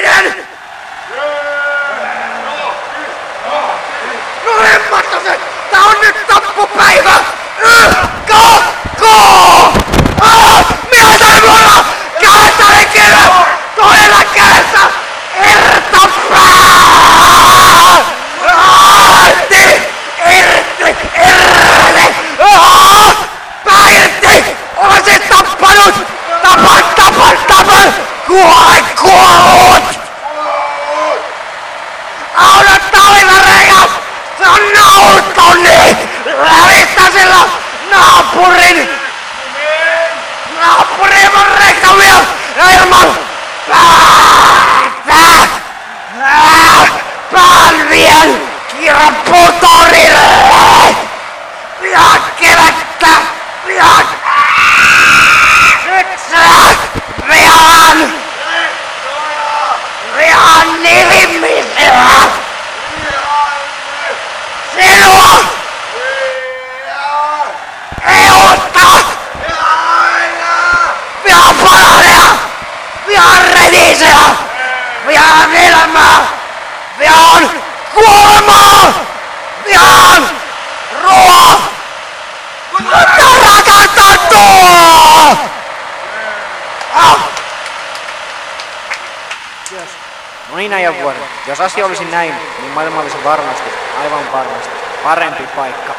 Toinen! No remmatto se! Tää on nyt tappupäivä! Minä sain mulla kädessä ikinä! Toisella kädessä irtopää! Irti! Pää irti! Olisin tappanut! Tapan! Kuollut! Auto talvireikas! Se on nautoni! Lävittäisellä naapurin mun rekkamies! Ja ilman pään vien kirpputorille! Vihan kevettä! Vihan nilimisellä! Sinua! EUsta! Vihan palaneja! Vihan retisejä! Vihan elämää! Vihan kuolemaa! Vihan ruoa! Mutta rakastan tuo! No niin ajan vuoden. Jos asia olisi näin, niin maailma olisi varmasti, aivan varmasti, parempi paikka.